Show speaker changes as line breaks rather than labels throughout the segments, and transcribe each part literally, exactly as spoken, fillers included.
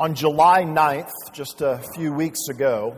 On July ninth, just a few weeks ago,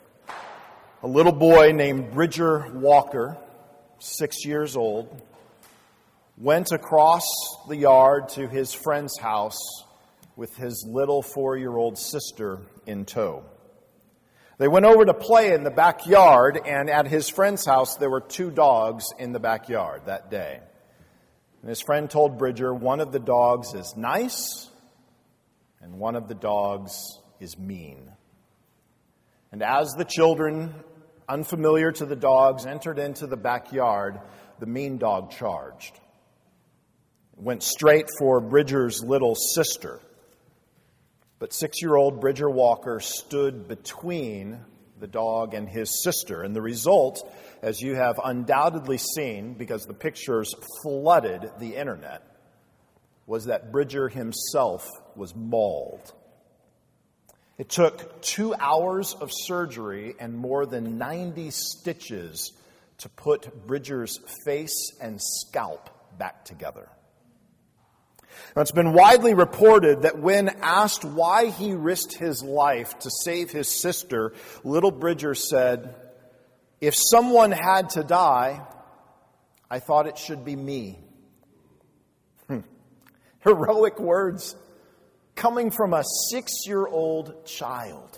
a little boy named Bridger Walker, six years old, went across the yard to his friend's house with his little four-year-old sister in tow. They went over to play in the backyard, and at his friend's house there were two dogs in the backyard that day. And his friend told Bridger one of the dogs is nice and one of the dogs is mean. And as the children, unfamiliar to the dogs, entered into the backyard, the mean dog charged. It went straight for Bridger's little sister. But six-year-old Bridger Walker stood between the dog and his sister. And the result, as you have undoubtedly seen, because the pictures flooded the internet, was that Bridger himself was mauled. It took two hours of surgery and more than ninety stitches to put Bridger's face and scalp back together. Now, it's been widely reported that when asked why he risked his life to save his sister, little Bridger said, "If someone had to die, I thought it should be me." Hmm. Heroic words coming from a six-year-old child.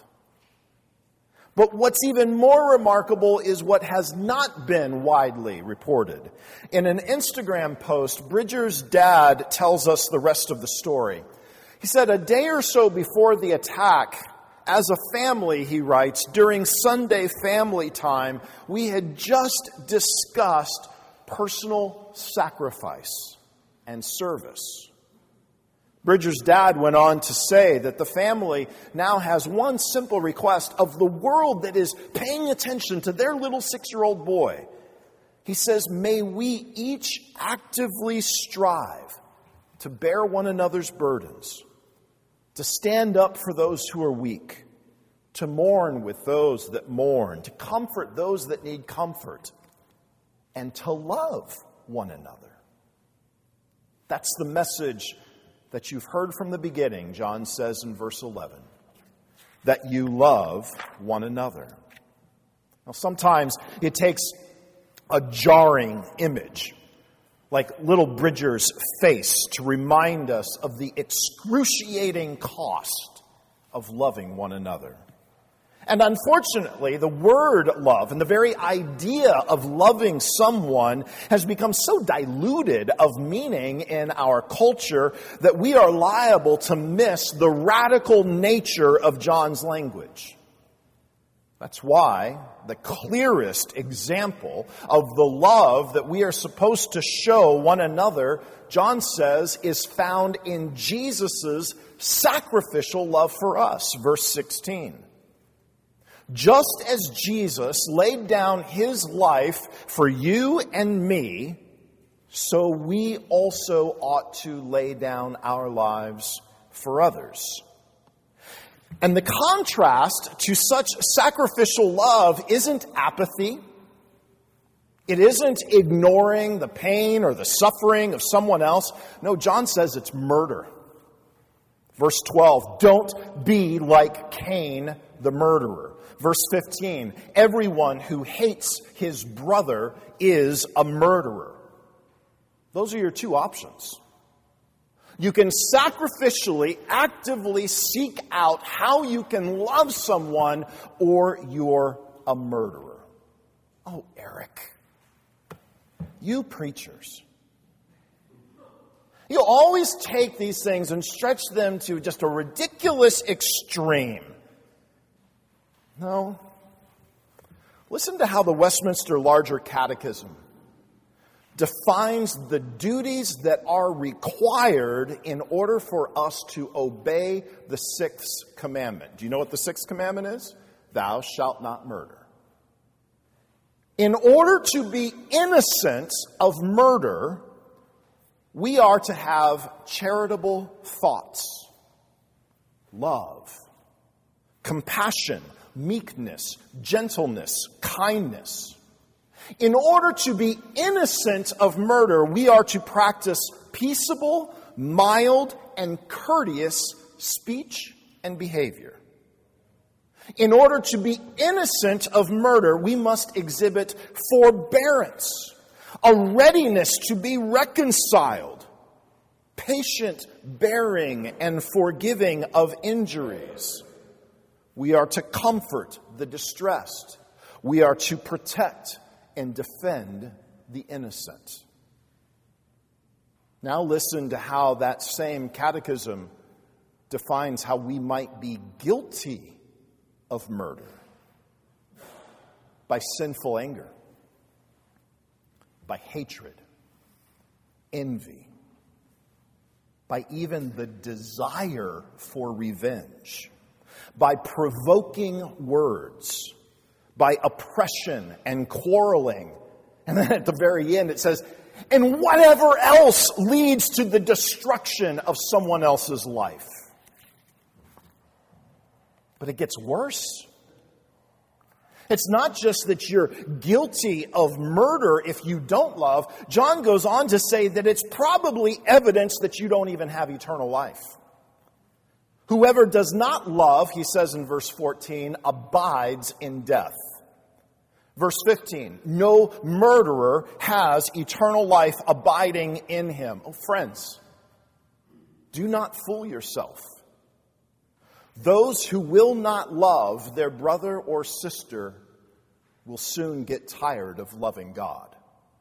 But what's even more remarkable is what has not been widely reported. In an Instagram post, Bridger's dad tells us the rest of the story. He said, "A day or so before the attack, as a family," he writes, "during Sunday family time, we had just discussed personal sacrifice and service." Bridger's dad went on to say that the family now has one simple request of the world that is paying attention to their little six-year-old boy. He says, "May we each actively strive to bear one another's burdens, to stand up for those who are weak, to mourn with those that mourn, to comfort those that need comfort, and to love one another." That's the message that you've heard from the beginning, John says in verse eleven, that you love one another. Now, sometimes it takes a jarring image, like little Bridger's face, to remind us of the excruciating cost of loving one another. And unfortunately, the word love and the very idea of loving someone has become so diluted of meaning in our culture that we are liable to miss the radical nature of John's language. That's why the clearest example of the love that we are supposed to show one another, John says, is found in Jesus' sacrificial love for us. Verse sixteen. "Just as Jesus laid down his life for you and me, so we also ought to lay down our lives for others." And the contrast to such sacrificial love isn't apathy. It isn't ignoring the pain or the suffering of someone else. No, John says it's murder. Verse twelve, "Don't be like Cain, the murderer." Verse fifteen, "Everyone who hates his brother is a murderer." Those are your two options. You can sacrificially, actively seek out how you can love someone, or you're a murderer. Oh, Eric, you preachers. You always take these things and stretch them to just a ridiculous extreme. No. Listen to how the Westminster Larger Catechism defines the duties that are required in order for us to obey the sixth commandment. Do you know what the sixth commandment is? Thou shalt not murder. In order to be innocent of murder, we are to have charitable thoughts, love, compassion, meekness, gentleness, kindness. In order to be innocent of murder, we are to practice peaceable, mild, and courteous speech and behavior. In order to be innocent of murder, we must exhibit forbearance, a readiness to be reconciled, patient bearing and forgiving of injuries. We are to comfort the distressed. We are to protect and defend the innocent. Now listen to how that same catechism defines how we might be guilty of murder. By sinful anger, by hatred, envy, by even the desire for revenge, by provoking words, by oppression and quarreling. And then at the very end it says, and whatever else leads to the destruction of someone else's life. But it gets worse. It's not just that you're guilty of murder if you don't love. John goes on to say that it's probably evidence that you don't even have eternal life. Whoever does not love, he says in verse fourteen, abides in death. Verse fifteen, no murderer has eternal life abiding in him. Oh, friends, do not fool yourself. Those who will not love their brother or sister will soon get tired of loving God.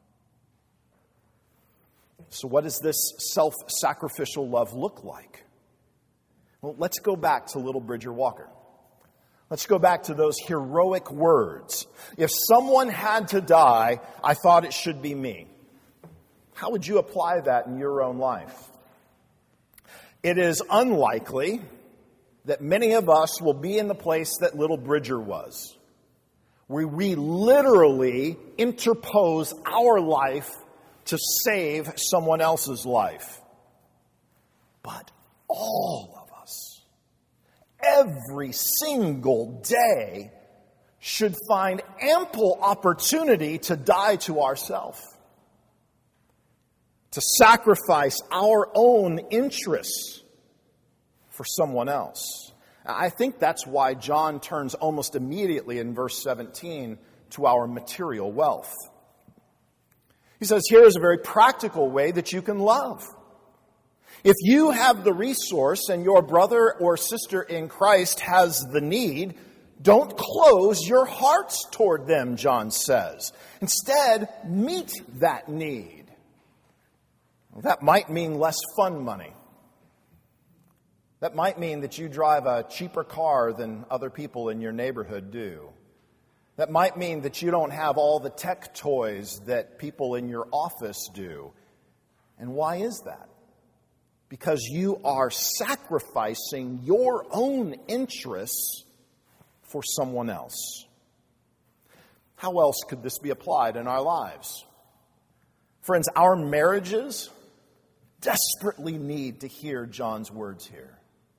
So what does this self-sacrificial love look like? Well, let's go back to little Bridger Walker. Let's go back to those heroic words. If someone had to die, I thought it should be me. How would you apply that in your own life? It is unlikely that many of us will be in the place that little Bridger was, where we literally interpose our life to save someone else's life. But all of us, every single day, should find ample opportunity to die to ourselves, to sacrifice our own interests for someone else. I think that's why John turns almost immediately in verse seventeen to our material wealth. He says, here is a very practical way that you can love. If you have the resource and your brother or sister in Christ has the need, don't close your hearts toward them, John says. Instead, meet that need. Well, that might mean less fun money. That might mean that you drive a cheaper car than other people in your neighborhood do. That might mean that you don't have all the tech toys that people in your office do. And why is that? Because you are sacrificing your own interests for someone else. How else could this be applied in our lives? Friends, our marriages desperately need to hear John's words here.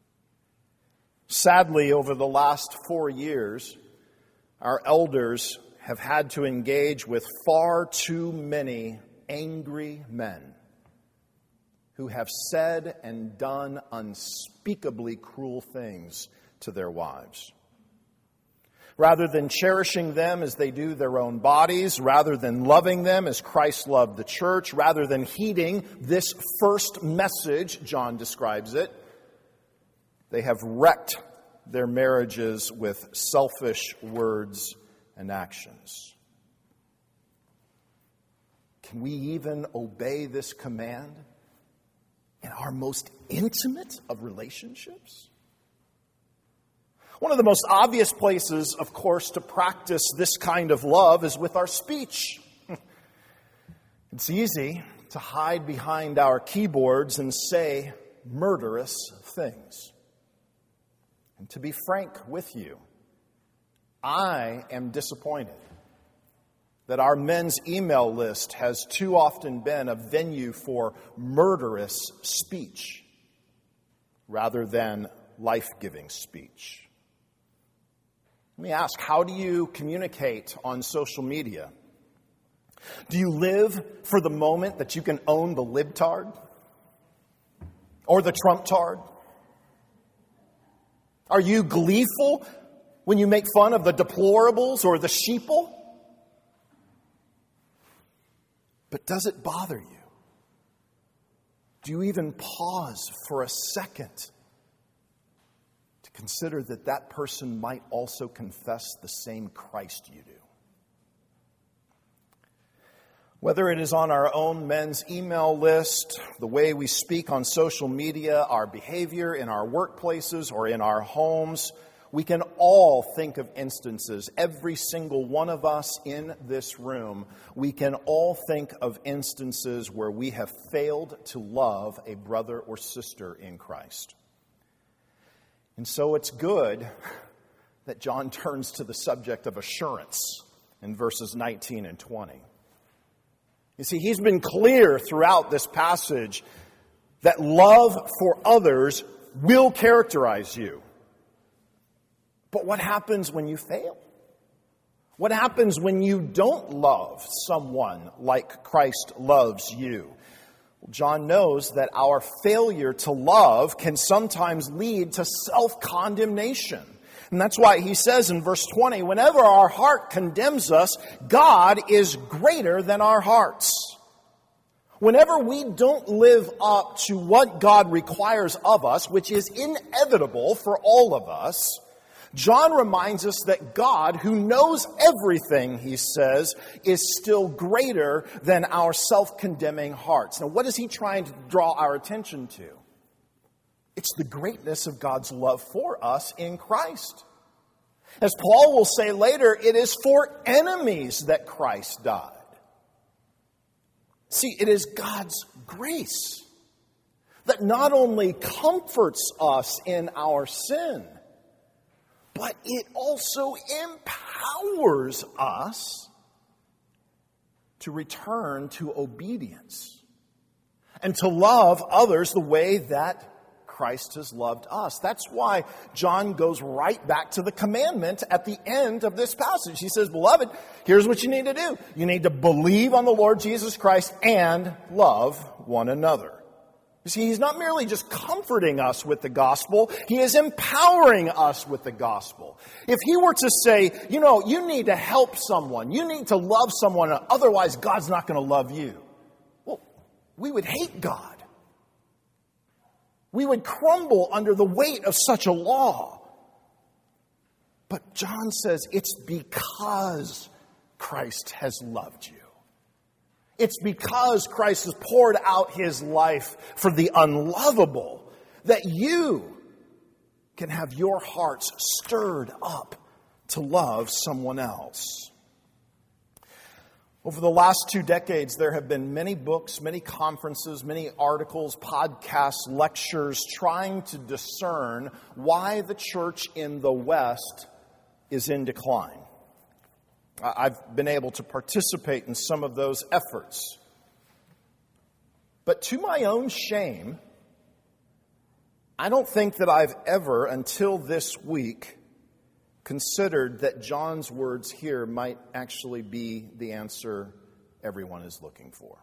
Sadly, over the last four years, our elders have had to engage with far too many angry men who have said and done unspeakably cruel things to their wives. Rather than cherishing them as they do their own bodies, rather than loving them as Christ loved the church, rather than heeding this first message, John describes it, they have wrecked their marriages with selfish words and actions. Can we even obey this command in our most intimate of relationships? One of the most obvious places, of course, to practice this kind of love is with our speech. It's easy to hide behind our keyboards and say murderous things. And to be frank with you, I am disappointed that our men's email list has too often been a venue for murderous speech rather than life-giving speech. Let me ask, how do you communicate on social media? Do you live for the moment that you can own the libtard or the Trumptard? Are you gleeful when you make fun of the deplorables or the sheeple? But does it bother you? Do you even pause for a second to consider that that person might also confess the same Christ you do? Whether it is on our own men's email list, the way we speak on social media, our behavior in our workplaces or in our homes, we can all think of instances, every single one of us in this room, we can all think of instances where we have failed to love a brother or sister in Christ. And so it's good that John turns to the subject of assurance in verses nineteen and twenty. You see, he's been clear throughout this passage that love for others will characterize you. But what happens when you fail? What happens when you don't love someone like Christ loves you? Well, John knows that our failure to love can sometimes lead to self-condemnation. And that's why he says in verse twenty, whenever our heart condemns us, God is greater than our hearts. Whenever we don't live up to what God requires of us, which is inevitable for all of us, John reminds us that God, who knows everything, he says, is still greater than our self-condemning hearts. Now, what is he trying to draw our attention to? It's the greatness of God's love for us in Christ. As Paul will say later, it is for enemies that Christ died. See, it is God's grace that not only comforts us in our sin, but it also empowers us to return to obedience and to love others the way that Christ has loved us. That's why John goes right back to the commandment at the end of this passage. He says, beloved, here's what you need to do. You need to believe on the Lord Jesus Christ and love one another. You see, he's not merely just comforting us with the gospel, he is empowering us with the gospel. If he were to say, you know, you need to help someone, you need to love someone, otherwise God's not going to love you, well, we would hate God. We would crumble under the weight of such a law. But John says it's because Christ has loved you. It's because Christ has poured out his life for the unlovable that you can have your hearts stirred up to love someone else. Over the last two decades, there have been many books, many conferences, many articles, podcasts, lectures trying to discern why the church in the West is in decline. I've been able to participate in some of those efforts. But to my own shame, I don't think that I've ever, until this week, considered that John's words here might actually be the answer everyone is looking for.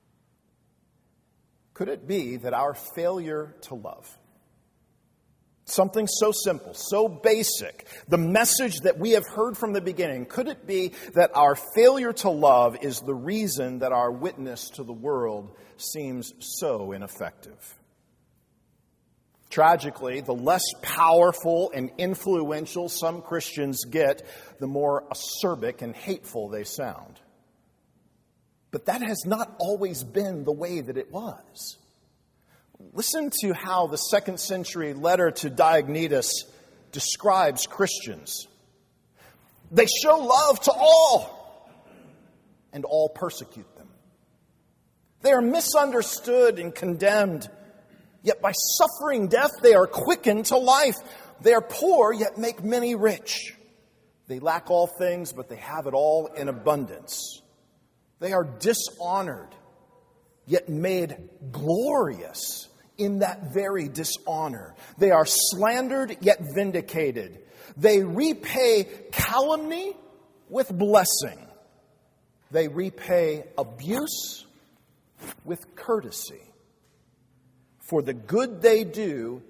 Could it be that our failure to love, something so simple, so basic, the message that we have heard from the beginning, could it be that our failure to love is the reason that our witness to the world seems so ineffective? Tragically, the less powerful and influential some Christians get, the more acerbic and hateful they sound. But that has not always been the way that it was. Listen to how the second century letter to Diognetus describes Christians. They show love to all, and all persecute them. They are misunderstood and condemned, yet by suffering death they are quickened to life. They are poor, yet make many rich. They lack all things, but they have it all in abundance. They are dishonored, yet made glorious in that very dishonor. They are slandered, yet vindicated. They repay calumny with blessing. They repay abuse with courtesy. For the good they do,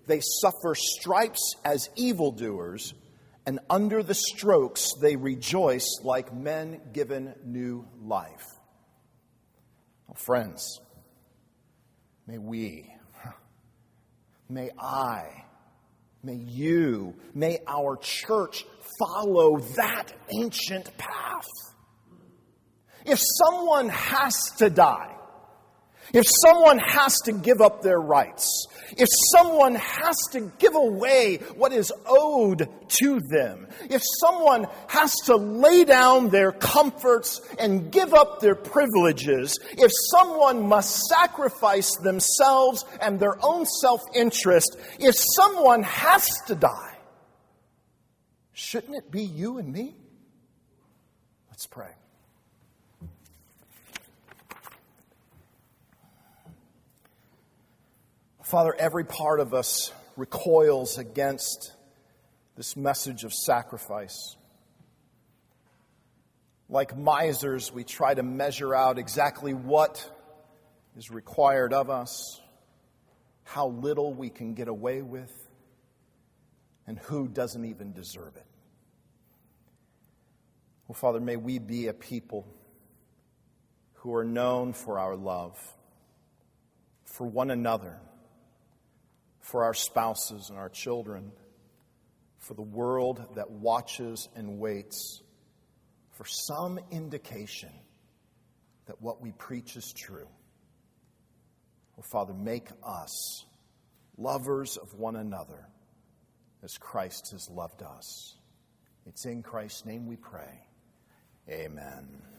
they suffer stripes as evildoers, and under the strokes they rejoice like men given new life. Well, friends, may we, may I, may you, may our church follow that ancient path. If someone has to die, if someone has to give up their rights, if someone has to give away what is owed to them, if someone has to lay down their comforts and give up their privileges, if someone must sacrifice themselves and their own self-interest, if someone has to die, shouldn't it be you and me? Let's pray. Father, every part of us recoils against this message of sacrifice. Like misers, we try to measure out exactly what is required of us, how little we can get away with, and who doesn't even deserve it. Well, Father, may we be a people who are known for our love, for one another, for our spouses and our children, for the world that watches and waits for some indication that what we preach is true. Oh, Father, make us lovers of one another as Christ has loved us. It's in Christ's name we pray. Amen.